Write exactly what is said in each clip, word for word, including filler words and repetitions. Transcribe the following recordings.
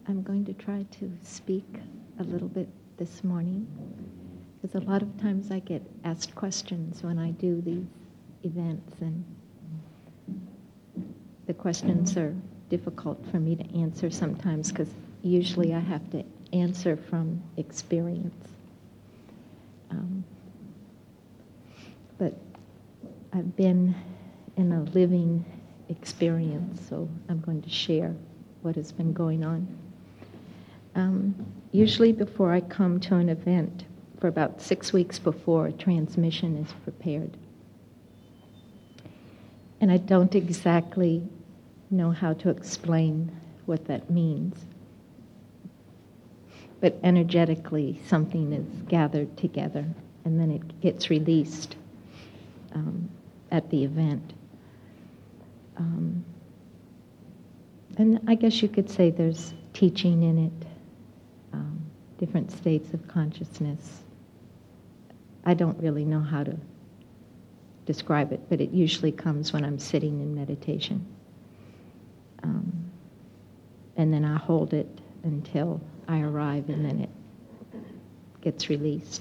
I'm going to try to speak a little bit this morning, because a lot of times I get asked questions when I do these events, and the questions are difficult for me to answer sometimes, because usually I have to answer from experience. Um, but I've been in a living experience, so I'm going to share what has been going on. Um, usually before I come to an event, for about six weeks before, a transmission is prepared. And I don't exactly know how to explain what that means. But energetically, something is gathered together, and then it gets released um, at the event. Um, and I guess you could say there's teaching in it, um, different states of consciousness. I don't really know how to describe it, but it usually comes when I'm sitting in meditation. Um, and then I hold it until I arrive, and then it gets released.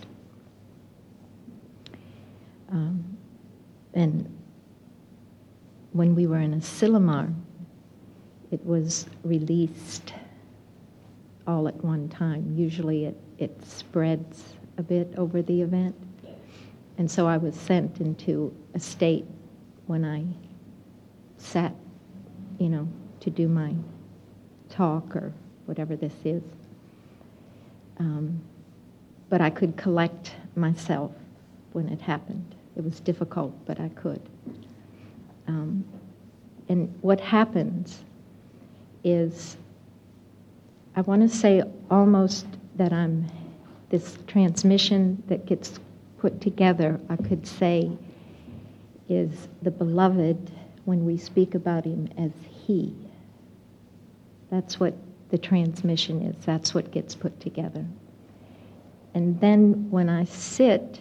Um, and when we were in Asilomar, it was released all at one time. Usually it, it spreads a bit over the event. And so I was sent into a state when I sat, you know, to do my talk or whatever this is. Um, but I could collect myself when it happened. It was difficult, but I could. Um, and what happens is, I want to say almost that I'm, this transmission that gets put together, I could say, is the beloved when we speak about him as he. That's what the transmission is. That's what gets put together. And then when I sit,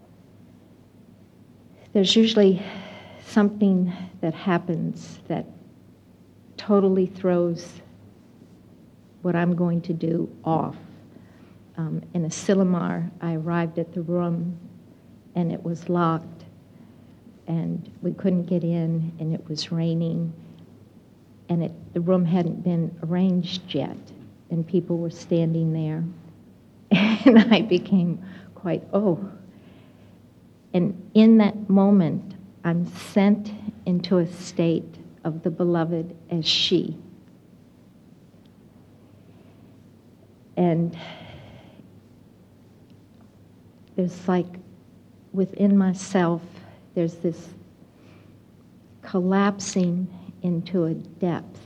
there's usually something that happens that totally throws what I'm going to do off. Um, in Asilomar, I arrived at the room and it was locked and we couldn't get in and it was raining and it, the room hadn't been arranged yet and people were standing there and I became quite, oh. And in that moment, I'm sent into a state of the beloved as she. And there's like, within myself, there's this collapsing into a depth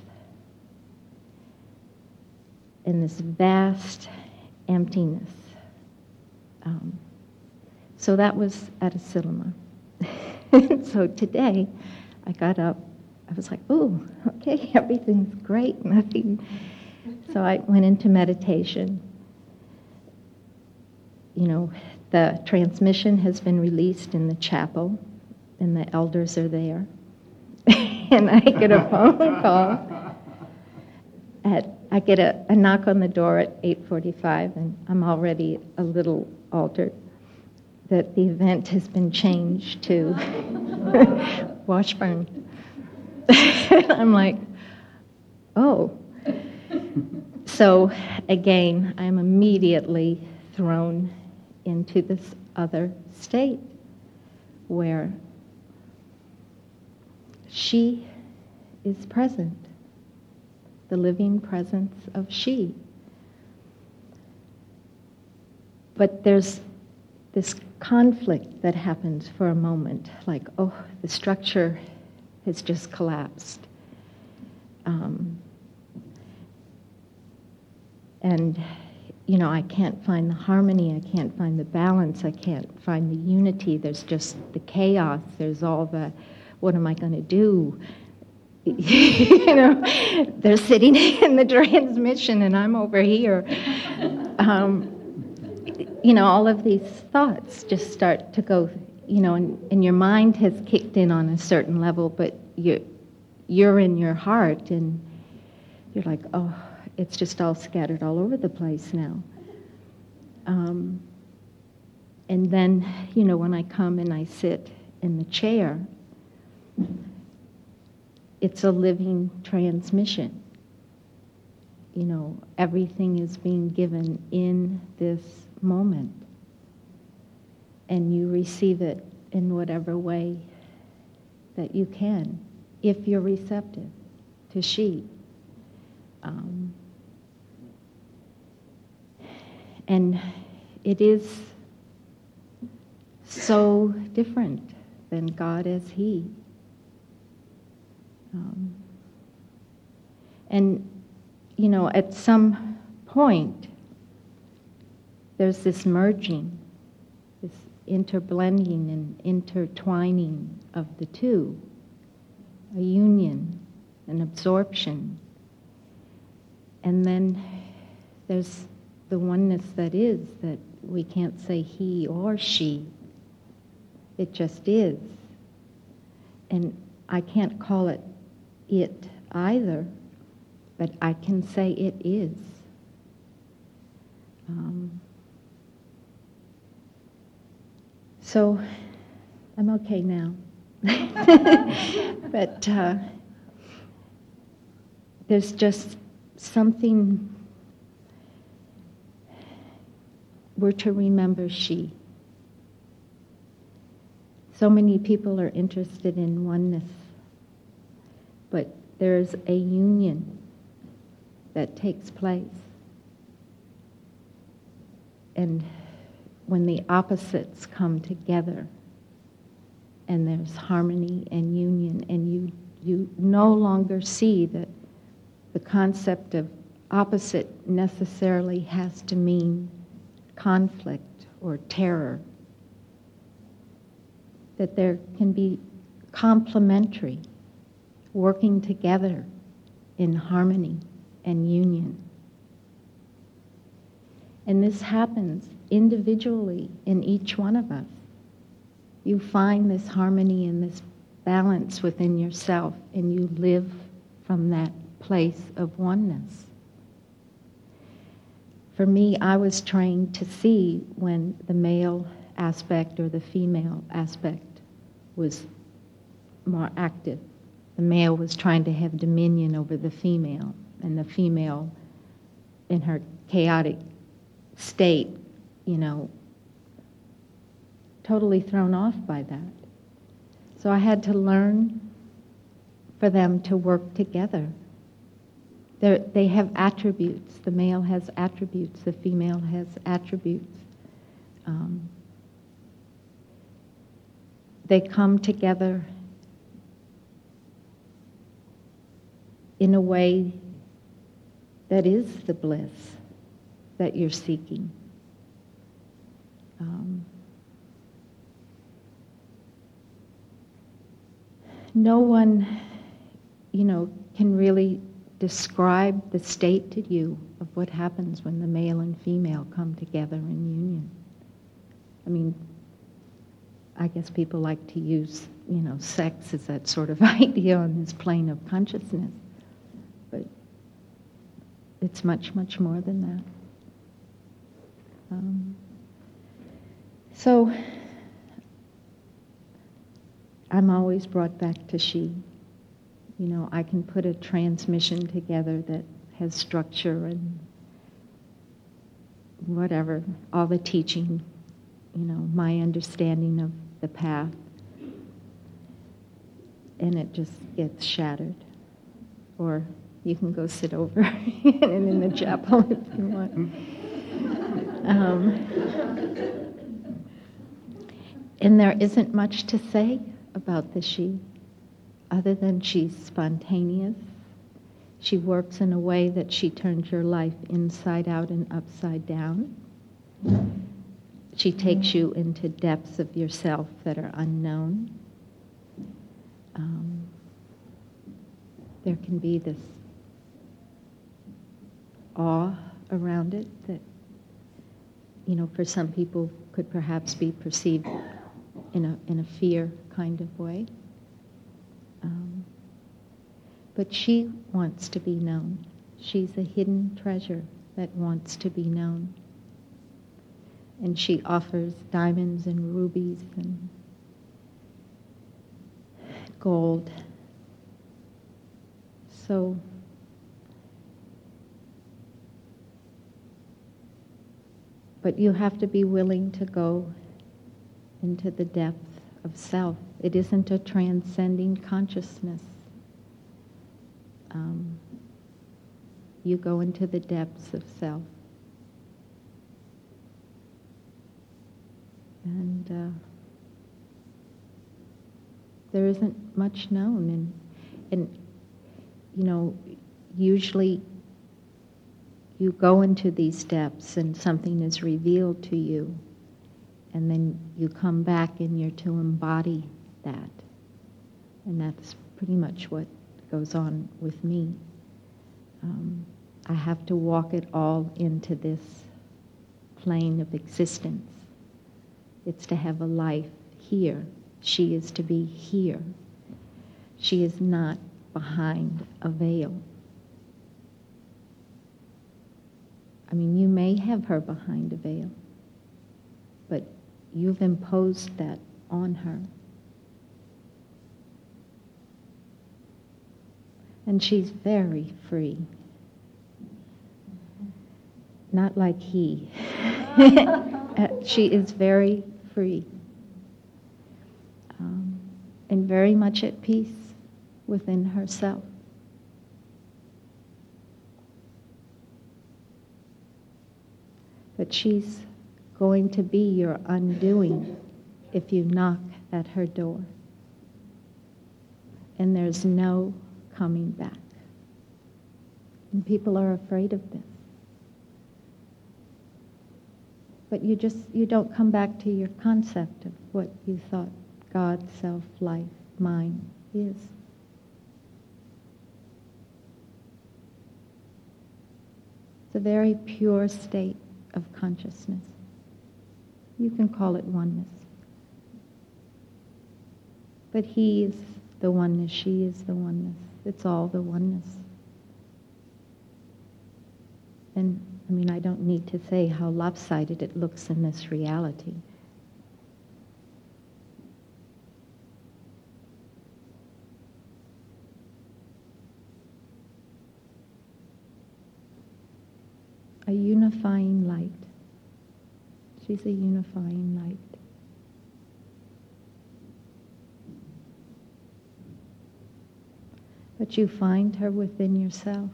and this vast emptiness. Um, so that was at Asilomar. So today, I got up, I was like, ooh, okay, everything's great, nothing. So I went into meditation. You know, the transmission has been released in the chapel, and the elders are there. And I get a phone call. At, I get a, a knock on the door at eight forty-five, and I'm already a little altered that the event has been changed to Washburn. I'm like, oh. So again, I'm immediately thrown into this other state where she is present, the living presence of she. But there's this conflict that happens for a moment, like, oh, the structure has just collapsed. Um, and, you know, I can't find the harmony, I can't find the balance, I can't find the unity. There's just the chaos, there's all the, what am I going to do? You know, they're sitting in the transmission and I'm over here. Um, you know, all of these thoughts just start to go, you know, and, and your mind has kicked in on a certain level, but you're, you're in your heart and you're like, oh, it's just all scattered all over the place now. Um, and then, you know, when I come and I sit in the chair, it's a living transmission. You know, everything is being given in this moment. And you receive it in whatever way that you can, if you're receptive to she. Um, and it is so different than God as He. Um, and, you know, at some point, there's this merging, this interblending and intertwining of the two, a union, an absorption. And then there's the oneness that is, that we can't say he or she. It just is. And I can't call it it either, but I can say it is. Um, so I'm okay now. But uh, there's just something, we're to remember she. So many people are interested in oneness, but there's a union that takes place. And when the opposites come together, and there's harmony and union, and you, you no longer see that the concept of opposite necessarily has to mean conflict or terror. That there can be complementary, working together in harmony and union. And this happens individually in each one of us. You find this harmony and this balance within yourself, and you live from that place of oneness. For me, I was trained to see when the male aspect or the female aspect was more active. The male was trying to have dominion over the female, and the female, in her chaotic state, you know, totally thrown off by that. So I had to learn for them to work together. They're, they have attributes. The male has attributes. The female has attributes. Um, they come together in a way that is the bliss that you're seeking. Um, no one, you know, can really describe the state to you of what happens when the male and female come together in union. I mean, I guess people like to use, you know, sex as that sort of idea on this plane of consciousness. But it's much, much more than that. Um, so I'm always brought back to she. You know, I can put a transmission together that has structure and whatever, all the teaching, you know, my understanding of the path, and it just gets shattered. Or you can go sit over in the chapel if you want. Um, and there isn't much to say about the she, other than she's spontaneous. She works in a way that she turns your life inside out and upside down. She takes you into depths of yourself that are unknown. Um, there can be this awe around it that, you know, for some people could perhaps be perceived in a in a fear kind of way. Um, but she wants to be known. She's a hidden treasure that wants to be known. And she offers diamonds and rubies and gold. So but you have to be willing to go into the depth of self. It isn't a transcending consciousness. Um, you go into the depths of self. And uh, there isn't much known. And, and, you know, usually you go into these depths and something is revealed to you, and then you come back and you're to embody that. And that's pretty much what goes on with me. Um, I have to walk it all into this plane of existence. It's to have a life here. She is to be here. She is not behind a veil. I mean, you may have her behind a veil, but you've imposed that on her. And she's very free. Not like he. She is very free. Um, and very much at peace within herself. But she's going to be your undoing if you knock at her door. And there's no coming back. And people are afraid of this. But you just, you don't come back to your concept of what you thought God, self, life, mind is. It's a very pure state of consciousness. You can call it oneness. But he is the oneness, she is the oneness. It's all the oneness. And I mean, I don't need to say how lopsided it looks in this reality. A unifying light. She's a unifying light. But you find her within yourself.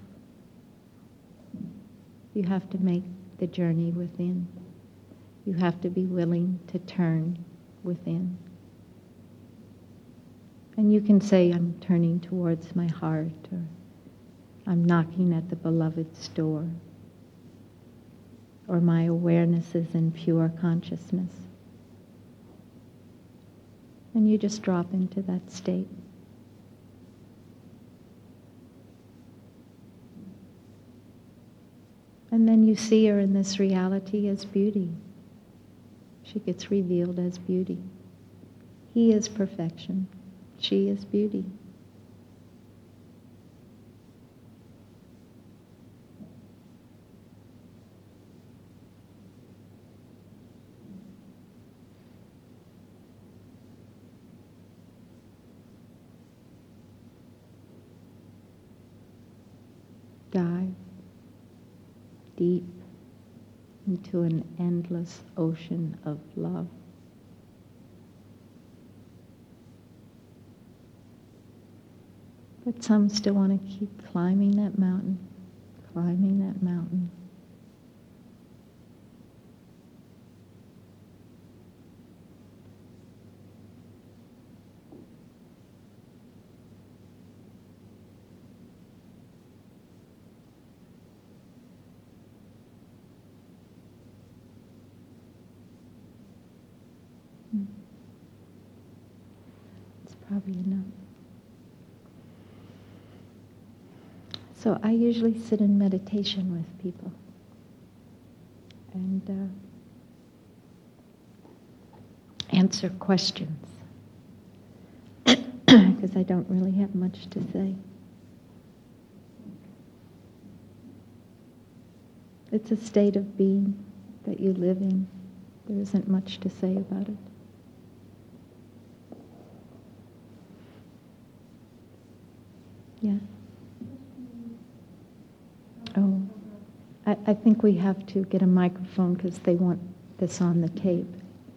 You have to make the journey within. You have to be willing to turn within. And you can say, I'm turning towards my heart, or I'm knocking at the beloved's door, or my awareness is in pure consciousness. And you just drop into that state. And then you see her in this reality as beauty. She gets revealed as beauty. He is perfection. She is beauty. Dive deep into an endless ocean of love. But some still want to keep climbing that mountain, climbing that mountain. Probably enough. So I usually sit in meditation with people. And uh, answer questions. Because I don't really have much to say. It's a state of being that you live in. There isn't much to say about it. Yeah. Oh, I, I think we have to get a microphone because they want this on the tape.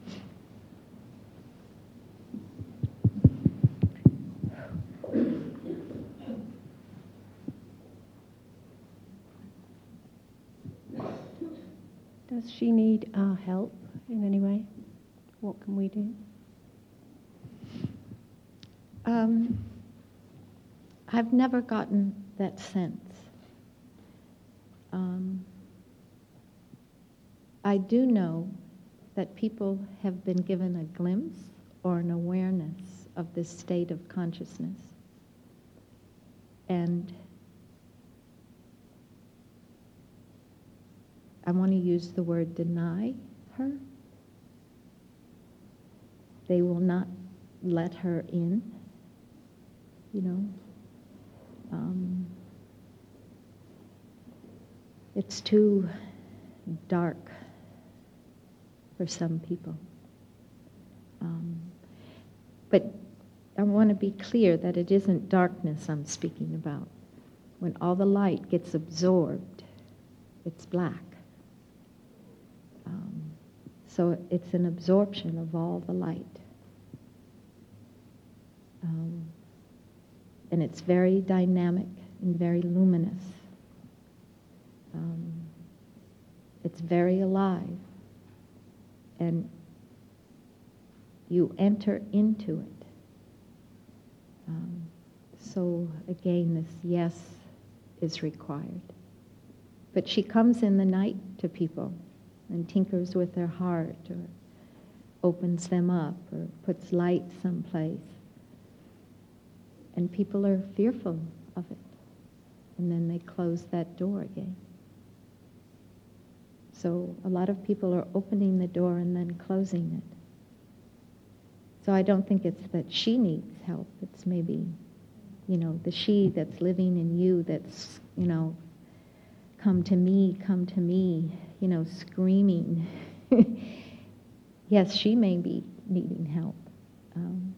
Does she need our help in any way? What can we do? Um, I've never gotten that sense. Um, I do know that people have been given a glimpse or an awareness of this state of consciousness. And I want to use the word deny her. They will not let her in, you know. Um, it's too dark for some people. Um, but I want to be clear that it isn't darkness I'm speaking about. When all the light gets absorbed, it's black. Um, so it's an absorption of all the light. Um, and it's very dynamic and very luminous. Um, it's very alive. And you enter into it. Um, so again, this yes is required. But she comes in the night to people and tinkers with their heart or opens them up or puts light someplace. And people are fearful of it. And then they close that door again. So a lot of people are opening the door and then closing it. So I don't think it's that she needs help. It's maybe, you know, the she that's living in you that's, you know, come to me, come to me, you know, screaming. Yes, she may be needing help. Um,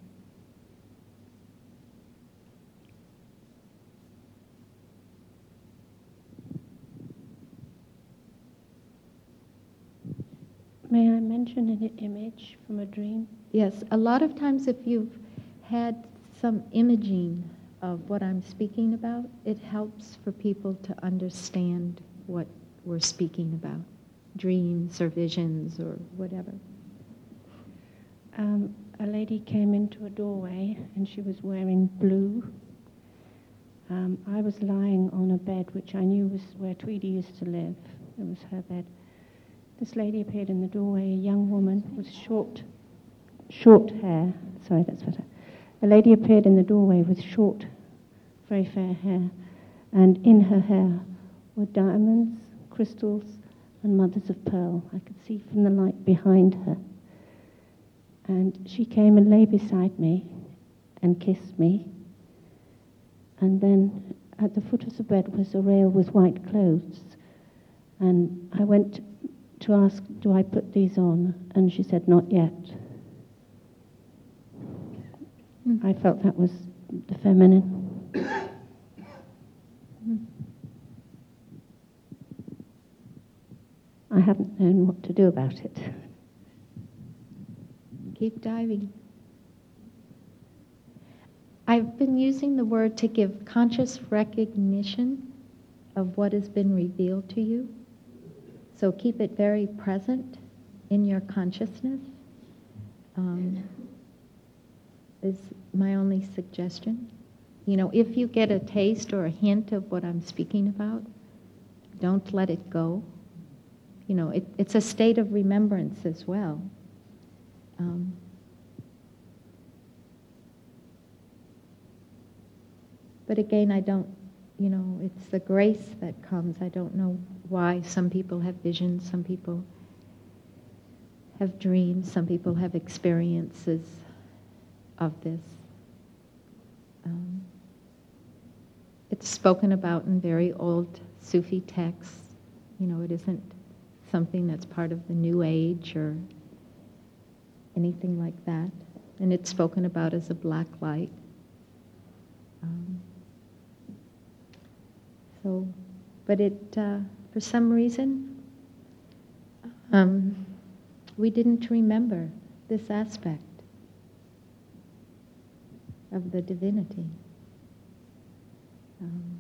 May I mention an image from a dream? Yes, a lot of times if you've had some imaging of what I'm speaking about, it helps for people to understand what we're speaking about, dreams or visions or whatever. Um, a lady came into a doorway and she was wearing blue. Um, I was lying on a bed which I knew was where Tweedy used to live. It was her bed. This lady appeared in the doorway, a young woman with short, short hair. Sorry, that's better. A lady appeared in the doorway with short, very fair hair, and in her hair were diamonds, crystals, and mothers of pearl. I could see from the light behind her. And she came and lay beside me and kissed me. And then at the foot of the bed was a rail with white clothes. And I went to ask, do I put these on? And she said, not yet. Mm. I felt that was the feminine. Mm. I haven't known what to do about it. Keep diving. I've been using the word to give conscious recognition of what has been revealed to you. So keep it very present in your consciousness, um, is my only suggestion. You know, if you get a taste or a hint of what I'm speaking about, don't let it go. You know, it, it's a state of remembrance as well. Um, but again, I don't, you know, it's the grace that comes. I don't know why some people have visions, some people have dreams, some people have experiences of this. Um, it's spoken about in very old Sufi texts, You know, it isn't something that's part of the New Age or anything like that. And it's spoken about as a black light. Um, so, but it, uh, for some reason, um, we didn't remember this aspect of the divinity. Um,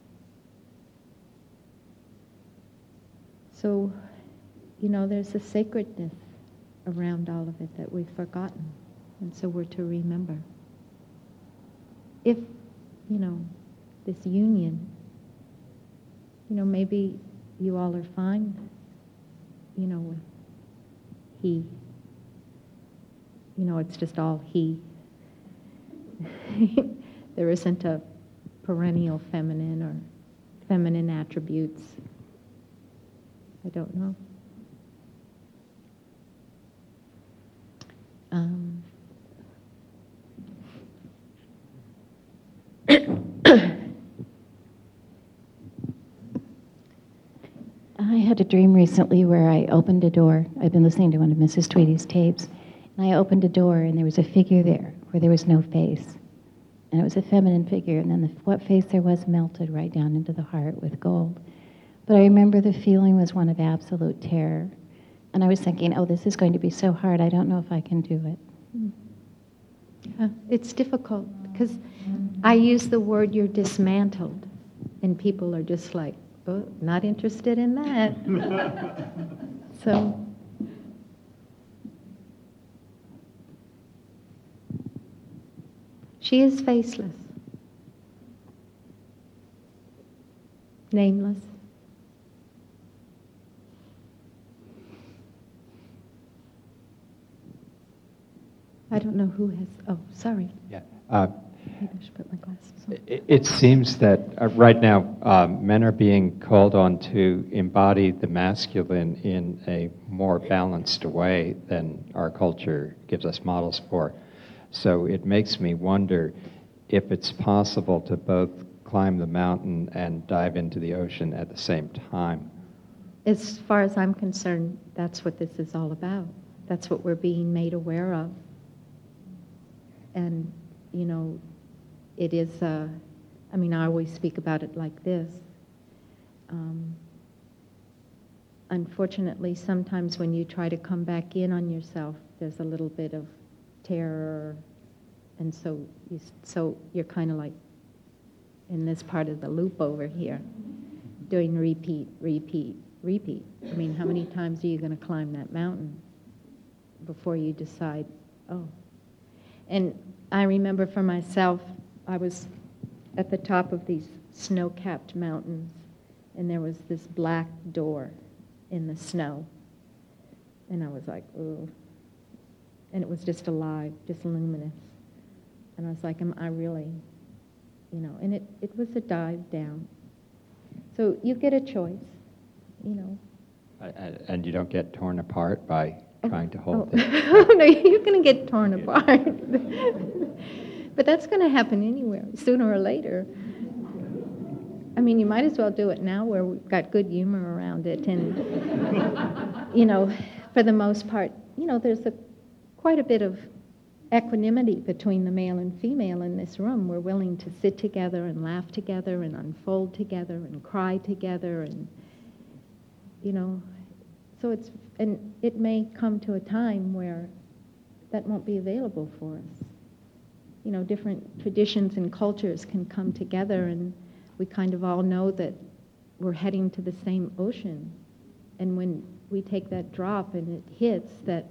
so, you know, there's a sacredness around all of it that we've forgotten, and so we're to remember. If, you know, this union, you know, maybe you all are fine, you know, with he. You know, it's just all he. There isn't a perennial feminine or feminine attributes. I don't know. Um, I had a dream recently where I opened a door. I've been listening to one of Missus Tweedy's tapes, and I opened a door, and there was a figure there where there was no face. And it was a feminine figure, and then the, what face there was melted right down into the heart with gold. But I remember the feeling was one of absolute terror. And I was thinking, oh, this is going to be so hard, I don't know if I can do it. Yeah, it's difficult, because I use the word you're dismantled, and people are just like, oh, not interested in that. So, she is faceless, nameless. I don't know who has, oh, sorry. Yeah. Uh, Maybe I should put my glasses on. it, it seems that uh, right now um, men are being called on to embody the masculine in a more balanced way than our culture gives us models for. So it makes me wonder if it's possible to both climb the mountain and dive into the ocean at the same time. As far as I'm concerned, that's what this is all about. That's what we're being made aware of. And, you know, it is, uh, I mean, I always speak about it like this. Um, unfortunately, sometimes when you try to come back in on yourself, there's a little bit of terror, and so, you, so you're kind of like in this part of the loop over here, doing repeat, repeat, repeat. I mean, how many times are you going to climb that mountain before you decide, oh. And I remember for myself, I was at the top of these snow-capped mountains, and there was this black door in the snow. And I was like, ooh. And it was just alive, just luminous. And I was like, am I really, you know, and it, it was a dive down. So you get a choice, you know. Uh, and you don't get torn apart by trying to hold oh. it. Oh, no, you're going to get torn apart. But that's going to happen anywhere, sooner or later. I mean, you might as well do it now where we've got good humor around it. And, you know, for the most part, you know, there's a quite a bit of equanimity between the male and female in this room. We're willing to sit together and laugh together and unfold together and cry together and, you know, so it's, and it may come to a time where that won't be available for us. You know, different traditions and cultures can come together, and we kind of all know that we're heading to the same ocean. And when we take that drop and it hits, that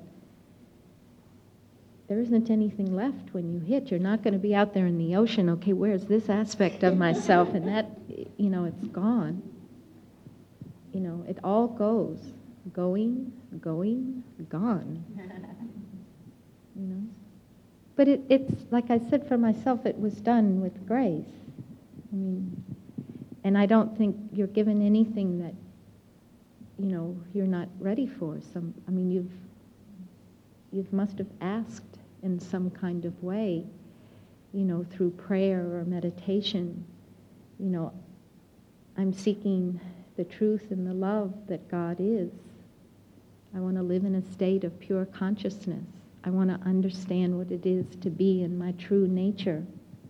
there isn't anything left when you hit. You're not going to be out there in the ocean, okay, where's this aspect of myself? And that, you know, it's gone. You know, it all goes. Going, going, gone. You know? But it, it's, like I said for myself, it was done with grace. I mean, and I don't think you're given anything that, you know, you're not ready for. Some, I mean, you've, you must have asked in some kind of way, you know, through prayer or meditation, you know, I'm seeking the truth and the love that God is. I want to live in a state of pure consciousness. I want to understand what it is to be in my true nature.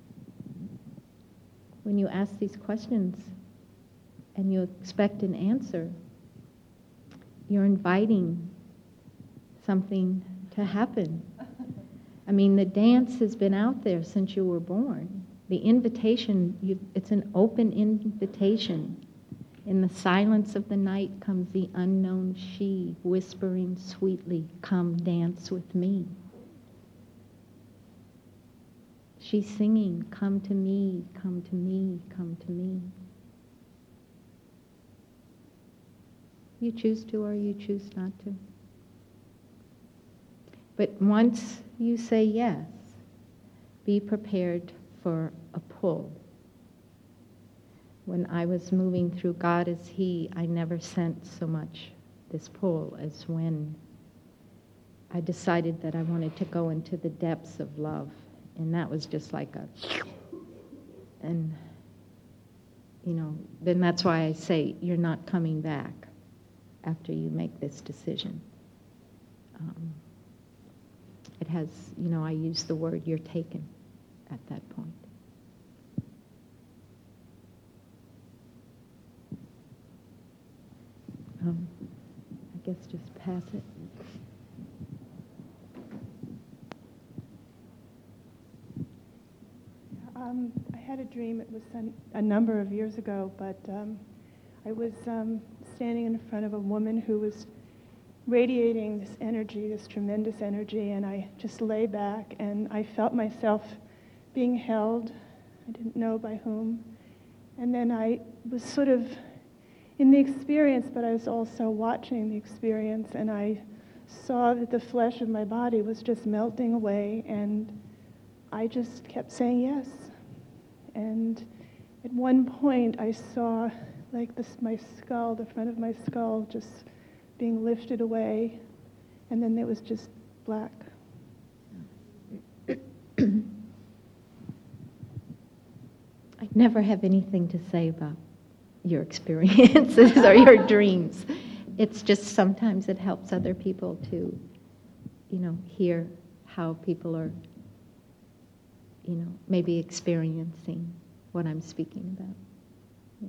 When you ask these questions and you expect an answer, you're inviting something to happen. I mean, the dance has been out there since you were born. The invitation, you, it's an open invitation. In the silence of the night comes the unknown she, whispering sweetly, "Come dance with me." She's singing, "Come to me, come to me, come to me." You choose to or you choose not to. But once you say yes, be prepared for a pull. When I was moving through God as He, I never sensed so much this pull as when I decided that I wanted to go into the depths of love. And that was just like a... And, you know, then that's why I say you're not coming back after you make this decision. Um, it has, you know, I use the word "you're taken" at that point. Um, I guess just pass it. Um, I had a dream. It was a, a number of years ago, but um, I was um, standing in front of a woman who was radiating this energy, this tremendous energy, and I just lay back and I felt myself being held. I didn't know by whom. And then I was sort of in the experience, but I was also watching the experience, and I saw that the flesh of my body was just melting away, and I just kept saying yes. And at one point I saw like this, my skull, the front of my skull just being lifted away, and then it was just black. I never have anything to say about your experiences or your dreams. It's just sometimes it helps other people to, you know, hear how people are, you know, maybe experiencing what I'm speaking about. Yeah.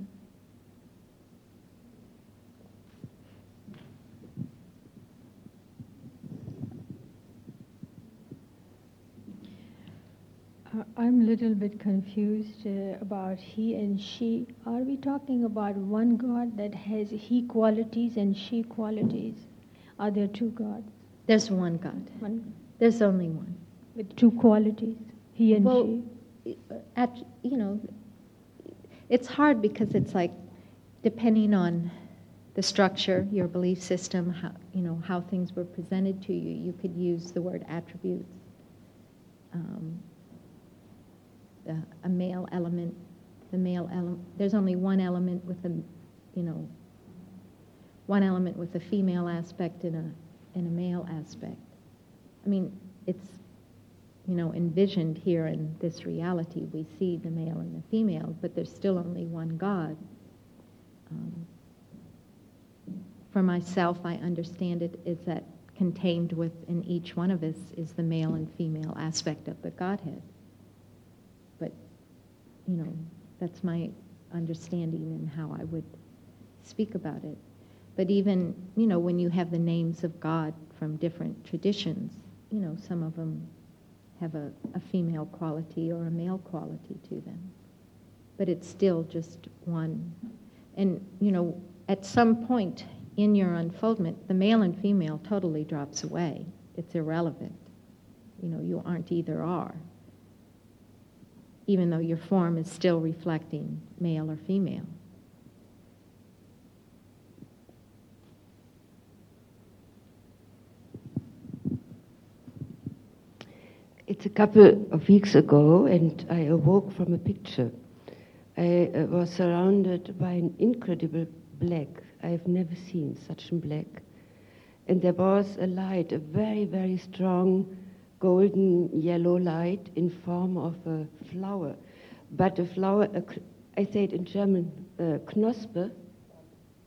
Uh, I'm a little bit confused uh, about he and she. Are we talking about one God that has he qualities and she qualities? Are there two gods? There's one God. One There's only one. with two qualities, he and Well, she? at, you know, it's hard because it's like, depending on the structure, your belief system, how, you know, how things were presented to you, you could use the word attributes. Um, the, a male element, the male element, there's only one element with a, you know, one element with a female aspect and a, and a male aspect. I mean, it's, you know, envisioned here in this reality, we see the male and the female, but there's still only one God. Um, for myself, I understand it is that contained within each one of us is the male and female aspect of the Godhead. But, you know, that's my understanding and how I would speak about it. But even, you know, when you have the names of God from different traditions, you know, some of them have a, a female quality or a male quality to them. But it's still just one. And, you know, at some point in your unfoldment, the male and female totally drops away. It's irrelevant. You know, you aren't either or, even though your form is still reflecting male or female. It's a couple of weeks ago, and I awoke from a picture. I uh, was surrounded by an incredible black. I've never seen such a black. And there was a light, a very, very strong golden yellow light in form of a flower. But a flower, a, I say it in German, uh, Knospe,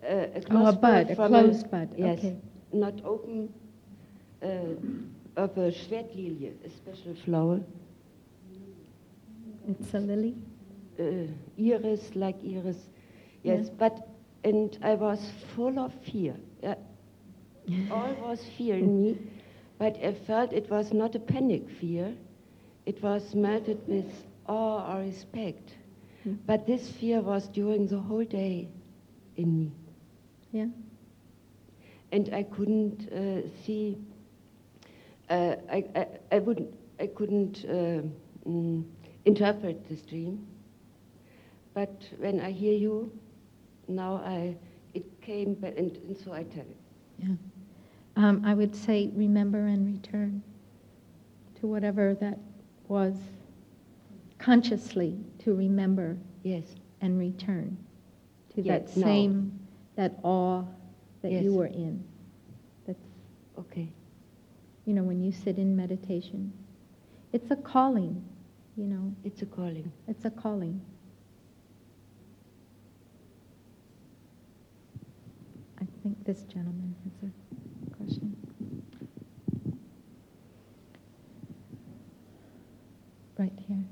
Uh, a Oh, a closed bud, a from closed bud, Yes, okay. not open, uh, of a Schwertlilie, a special flower. It's a lily? Uh, iris, like iris. Yes, Yeah. but, and I was full of fear. Yeah. All was fear in me, but I felt it was not a panic fear. It was melted with awe or respect. Mm. But this fear was during the whole day in me. Yeah. And I couldn't uh, see, uh, I, I, I, wouldn't, I couldn't uh, mm, interpret this dream. But when I hear you, now I, it came, back, and, and so I tell it. Yeah. Um, I would say remember and return to whatever that was, consciously to remember Yes, and return to Yes, that now. same, that awe that Yes. you were in. That's, okay. you know, when you sit in meditation, it's a calling, you know, It's a calling. it's a calling. I think this gentleman has a question. Right here.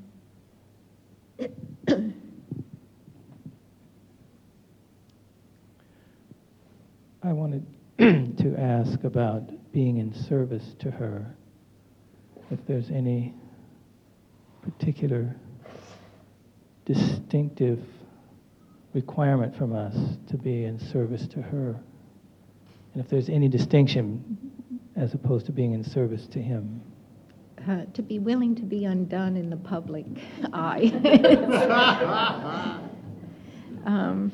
I wanted to ask about being in service to her, if there's any particular distinctive requirement from us to be in service to her, and if there's any distinction as opposed to being in service to him. Uh, to be willing to be undone in the public eye. um,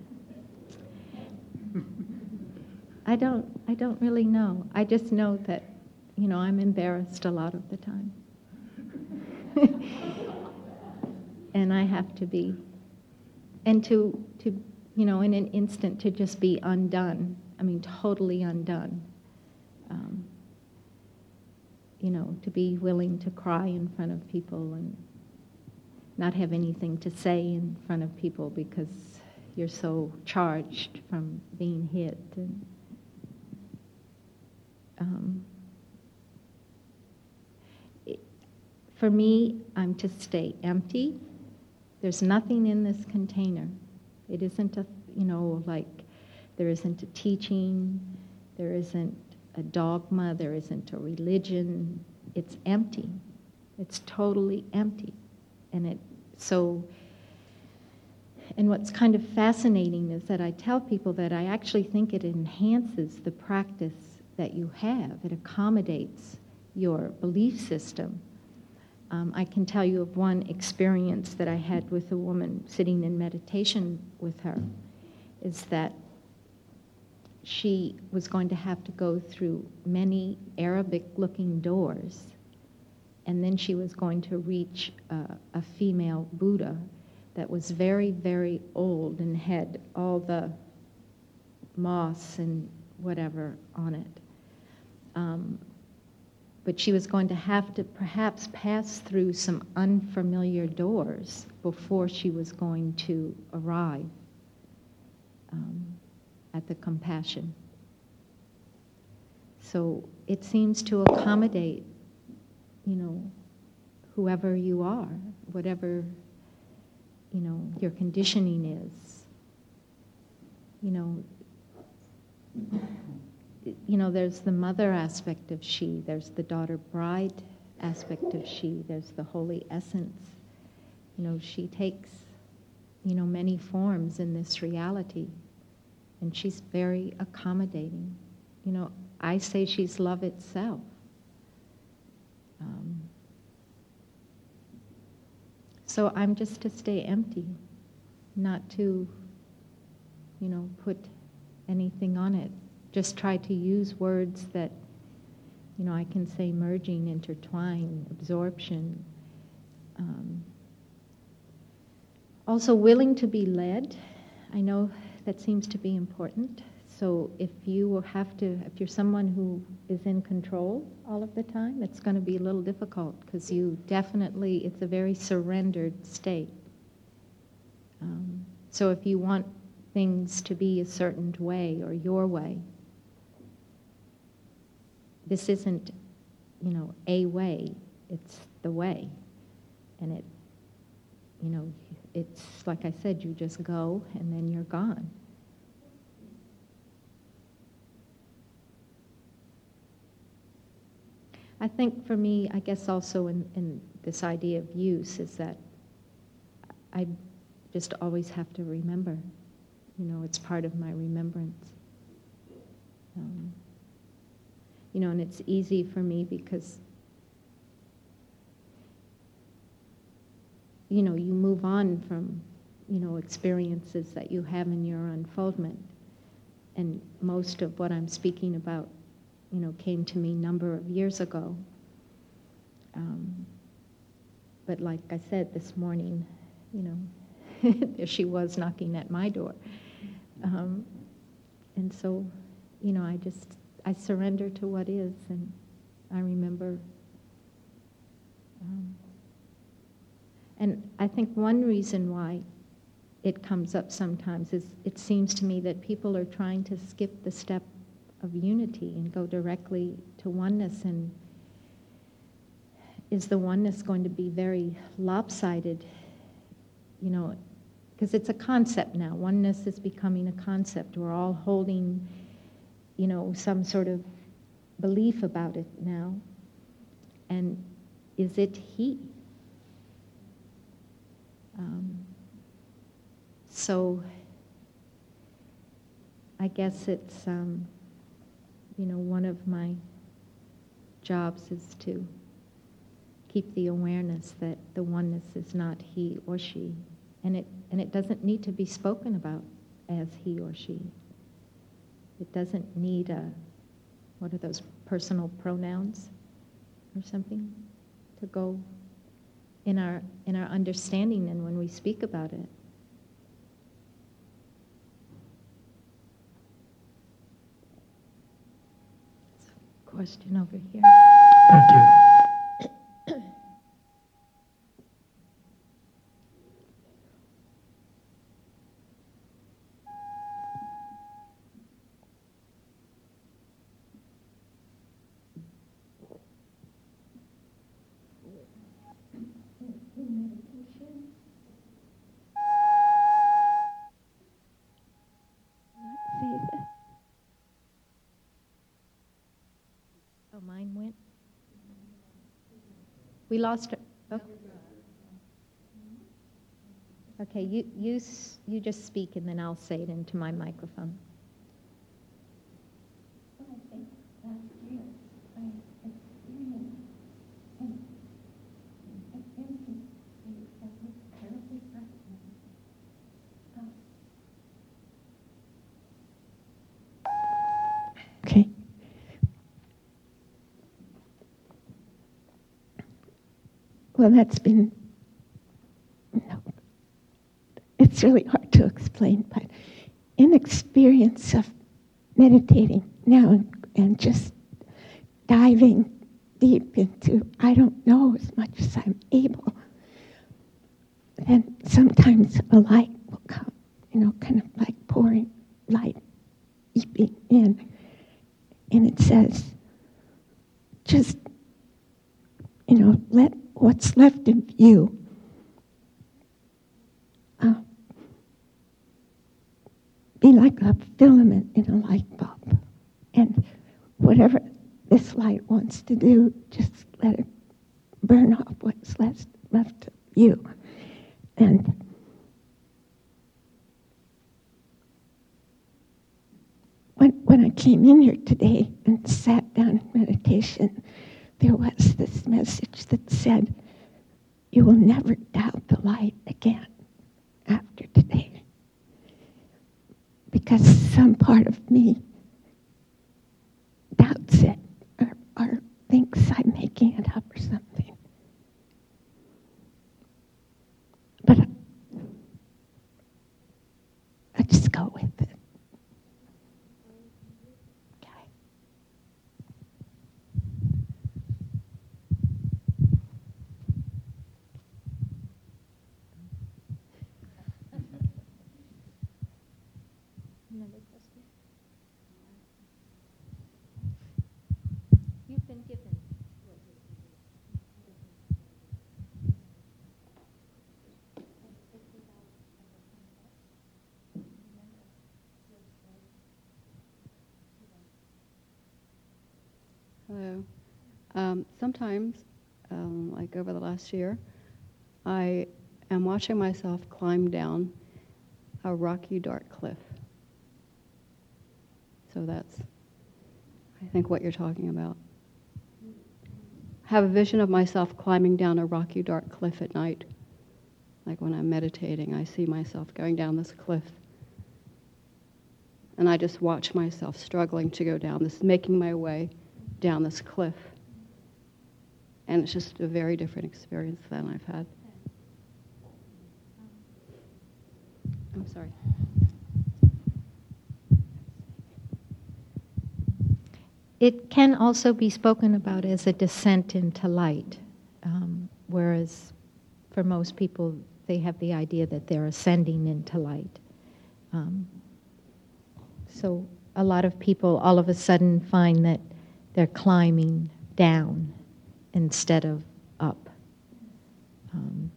I don't. I don't really know. I just know that, you know, I'm embarrassed a lot of the time, and I have to be, and to to you know, in an instant to just be undone. I mean, totally undone. Um, you know, to be willing to cry in front of people and not have anything to say in front of people because you're so charged from being hit. And, um, it, for me, I'm to stay empty. There's nothing in this container. It isn't a, you know, like there isn't a teaching, there isn't a dogma, there isn't a religion. It's empty. It's totally empty. And it so and what's kind of fascinating is that I tell people that I actually think it enhances the practice that you have. It accommodates your belief system. Um, I can tell you of one experience that I had with a woman sitting in meditation with her, is that she was going to have to go through many Arabic-looking doors, and then she was going to reach uh, a female Buddha that was very, very old and had all the moss and whatever on it. Um, but she was going to have to perhaps pass through some unfamiliar doors before she was going to arrive um, at the compassion. So it seems to accommodate, you know, whoever you are, whatever, you know, your conditioning is. You know, you know, there's the mother aspect of she, there's the daughter bride aspect of she, there's the holy essence. You know, she takes, you know, many forms in this reality, and she's very accommodating. You know, I say she's love itself. Um, so I'm just to stay empty, not to, you know, put anything on it. Just try to use words that, you know, I can say merging, intertwine, absorption. Um, also willing to be led. I know that seems to be important. So if you will have to, if you're someone who is in control all of the time, it's going to be a little difficult because you definitely, it's a very surrendered state. Um, so if you want things to be a certain way or your way. This isn't, you know, a way, it's the way. And it, you know, it's like I said, you just go and then you're gone. I think for me, I guess also in, in this idea of use is that I just always have to remember. You know, it's part of my remembrance. Um, you know, and it's easy for me because, you know, you move on from, you know, experiences that you have in your unfoldment. And most of what I'm speaking about, you know, came to me a number of years ago. Um, but like I said this morning, you know, there she was knocking at my door. Um, and so, you know, I just, I surrender to what is, and I remember. Um, and I think one reason why it comes up sometimes is it seems to me that people are trying to skip the step of unity and go directly to oneness, and is the oneness going to be very lopsided, you know, because it's a concept now. Oneness is becoming a concept. We're all holding, you know, some sort of belief about it now. And is it he? Um, so I guess it's, um, you know, one of my jobs is to keep the awareness that the oneness is not he or she, and it and it doesn't need to be spoken about as he or she. It doesn't need a, what are those personal pronouns or something to go in our in our understanding and when we speak about it. Question over here. Thank you. Oh, mine went. We lost her. Oh. Okay, you you s- you just speak and then I'll say it into my microphone. Okay. Well, that's been, no, it's really hard to explain, but in experience of meditating now and, and just diving deep into, I don't know as much as I'm able, then sometimes a light will come, you know, kind of like pouring light, eeping in, and it says, just, you know, let what's left of you uh, be like a filament in a light bulb. And whatever this light wants to do, just let it burn off what's left, left of you. And when, when I came in here today and sat down in meditation, there was this message that said, you will never doubt the light again after today. Because some part of me doubts it or, or thinks I'm making it up or something. But I, I just go with it. Hello. Um, sometimes, um, like over the last year, I am watching myself climb down a rocky, dark cliff. So that's, I think, what you're talking about. Have a vision of myself climbing down a rocky, dark cliff at night. Like when I'm meditating, I see myself going down this cliff. And I just watch myself struggling to go down this, making my way down this cliff. And it's just a very different experience than I've had. I'm sorry. It can also be spoken about as a descent into light, um, whereas for most people, they have the idea that they're ascending into light. Um, so a lot of people all of a sudden find that they're climbing down instead of up. Um,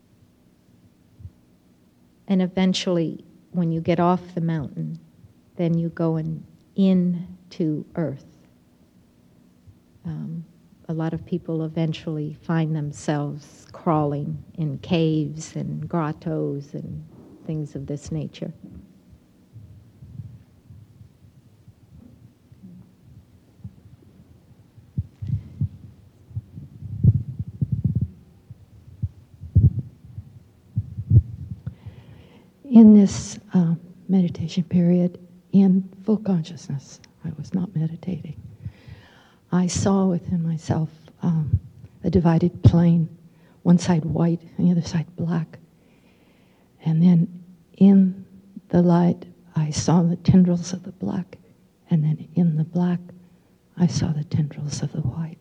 and eventually, when you get off the mountain, then you go in, into earth. Um, a lot of people eventually find themselves crawling in caves and grottos and things of this nature. In this uh, meditation period, in full consciousness, I was not meditating. I saw within myself um, a divided plane, one side white and the other side black. And then in the light, I saw the tendrils of the black, and then in the black, I saw the tendrils of the white.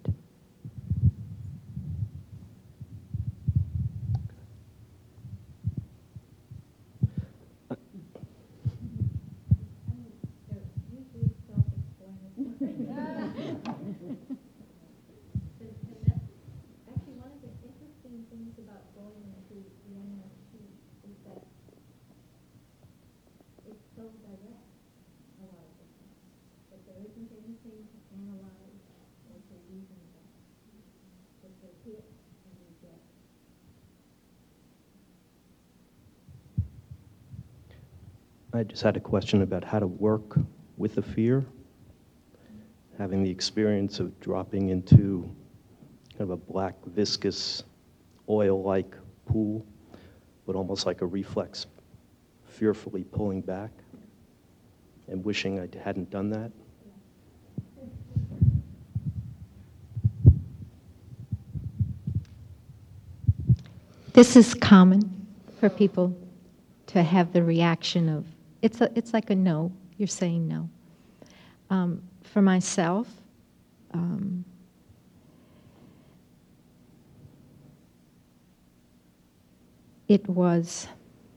I just had a question about how to work with the fear, having the experience of dropping into kind of a black, viscous, oil-like pool, but almost like a reflex, fearfully pulling back and wishing I hadn't done that. This is common for people to have the reaction of, it's a, it's like a no, you're saying no. Um, for myself, um, it was,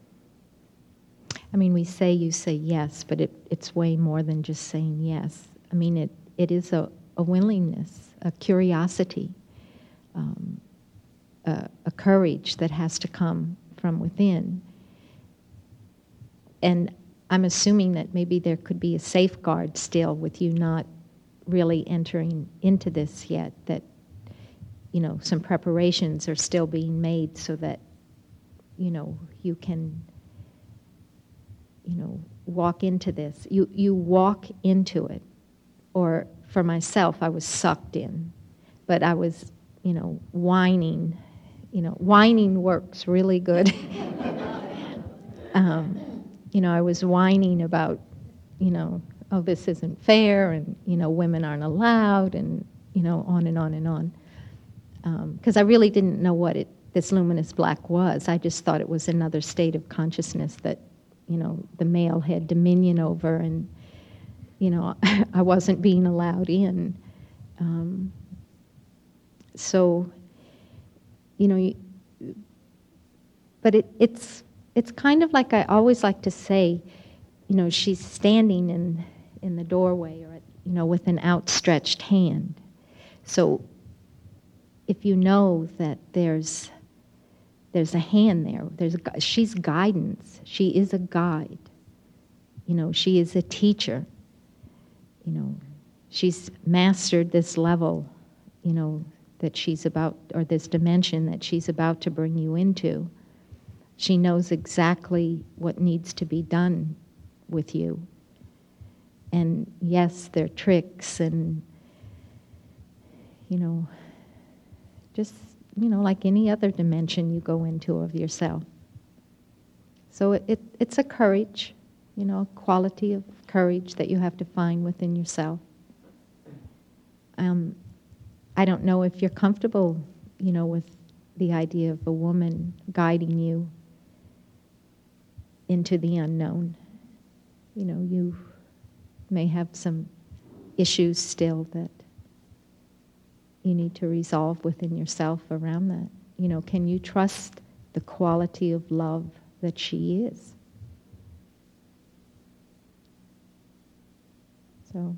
I mean, we say you say yes, but it, it's way more than just saying yes. I mean, it, it is a, a willingness, a curiosity, um, a, a courage that has to come from within. And I'm assuming that maybe there could be a safeguard still with you not really entering into this yet, that, you know, some preparations are still being made so that, you know, you can, you know, walk into this. You, you walk into it. Or for myself, I was sucked in. But I was, you know, whining. You know, whining works really good. um, You know, I was whining about, you know, oh, this isn't fair, and, you know, women aren't allowed, and, you know, on and on and on. Because um, I really didn't know what it, this luminous black was. I just thought it was another state of consciousness that, you know, the male had dominion over, and, you know, I wasn't being allowed in. Um, so, you know, you, but it, it's... It's kind of like I always like to say, you know, she's standing in in the doorway, or, you know, with an outstretched hand. So if you know that there's there's a hand there, there's a, she's guidance. She is a guide. You know, she is a teacher. You know, she's mastered this level, you know, that she's about, or this dimension that she's about to bring you into. She knows exactly what needs to be done with you. And yes, there are tricks and, you know, just, you know, like any other dimension you go into of yourself. So it, it it's a courage, you know, a quality of courage that you have to find within yourself. Um, I don't know if you're comfortable, you know, with the idea of a woman guiding you into the unknown. You know, you may have some issues still that you need to resolve within yourself around that. You know, can you trust the quality of love that she is? So.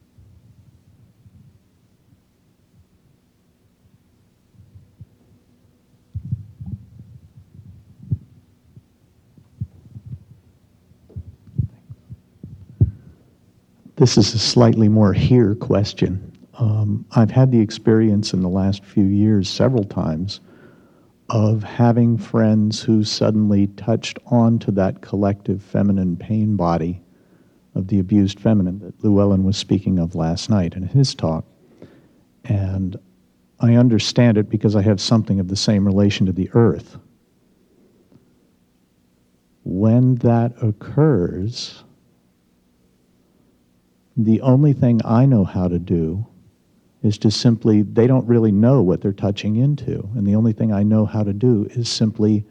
This is a slightly more here question. Um, I've had the experience in the last few years several times of having friends who suddenly touched onto that collective feminine pain body of the abused feminine that Llewellyn was speaking of last night in his talk. And I understand it because I have something of the same relation to the earth. When that occurs, the only thing I know how to do is to simply, they don't really know what they're touching into, and the only thing I know how to do is simply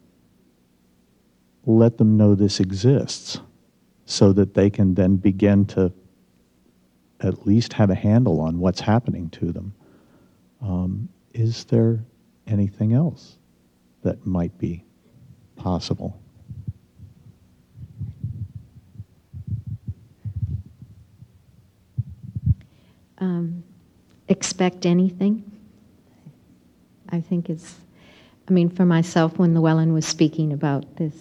let them know this exists so that they can then begin to at least have a handle on what's happening to them. Um, is there anything else that might be possible? Um, expect anything, I think is, I mean, for myself, when Llewellyn was speaking about this,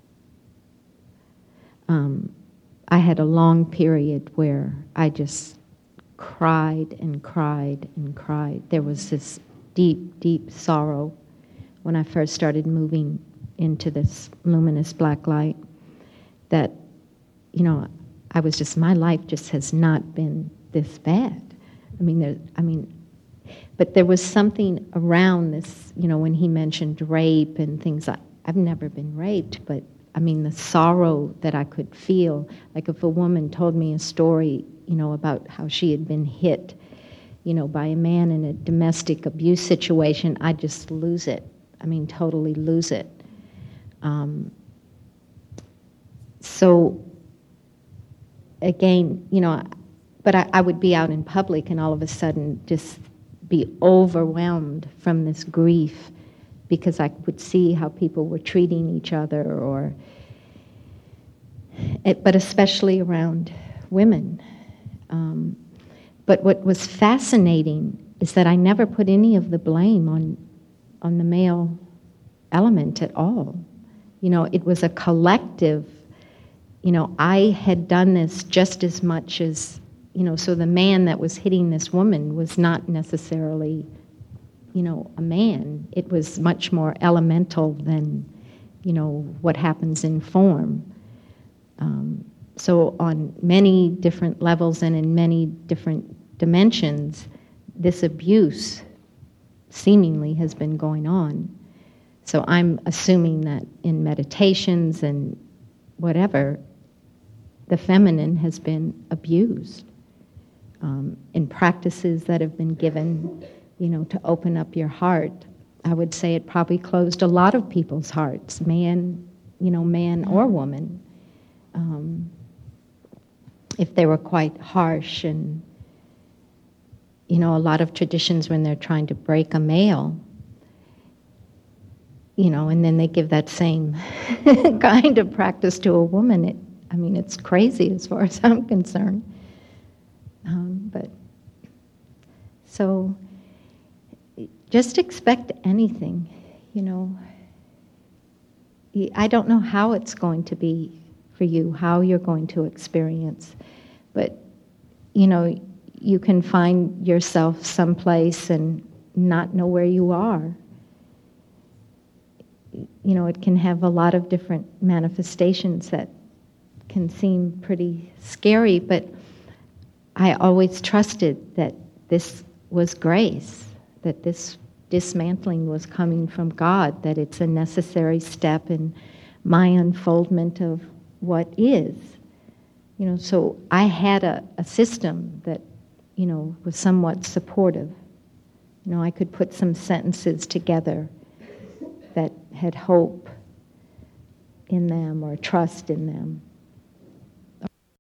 um, I had a long period where I just cried and cried and cried. There was this deep, deep sorrow when I first started moving into this luminous black light that, you know, I was just, my life just has not been this bad. I mean, there, I mean, but there was something around this, you know, when he mentioned rape and things. I, I've never been raped, but I mean, the sorrow that I could feel, like if a woman told me a story, you know, about how she had been hit, you know, by a man in a domestic abuse situation, I'd just lose it. I mean, totally lose it. Um, so, again, you know, but I, I would be out in public and all of a sudden just be overwhelmed from this grief because I would see how people were treating each other, or, it, but especially around women. Um, but what was fascinating is that I never put any of the blame on on the male element at all. You know, it was a collective. You know, I had done this just as much as, you know, so the man that was hitting this woman was not necessarily, you know, a man. It was much more elemental than, you know, what happens in form. Um, so on many different levels and in many different dimensions, this abuse seemingly has been going on. So I'm assuming that in meditations and whatever, the feminine has been abused. Um, in practices that have been given, you know, to open up your heart, I would say it probably closed a lot of people's hearts, man, you know, man or woman. Um, if they were quite harsh and, you know, a lot of traditions when they're trying to break a male, you know, and then they give that same kind of practice to a woman. It, I mean, it's crazy as far as I'm concerned. Um, but so just expect anything, you know. I don't know how it's going to be for you, how you're going to experience, but, you know, you can find yourself someplace and not know where you are. You know, it can have a lot of different manifestations that can seem pretty scary, but I always trusted that this was grace, that this dismantling was coming from God, that it's a necessary step in my unfoldment of what is. You know, so I had a, a system that, you know, was somewhat supportive. You know, I could put some sentences together that had hope in them or trust in them.